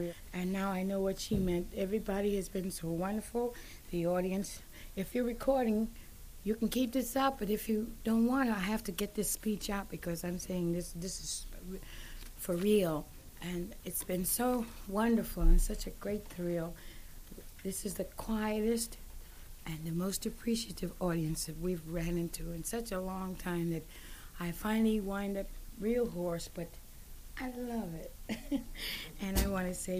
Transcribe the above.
And now I know what she meant. Everybody has been so wonderful. The audience, if you're recording, you can keep this up, but if you don't want to, I have to get this speech out because I'm saying this is for real. And it's been so wonderful and such a great thrill. This is the quietest and the most appreciative audience that we've ran into in such a long time that I finally wind up real hoarse, but I love it. And I want to say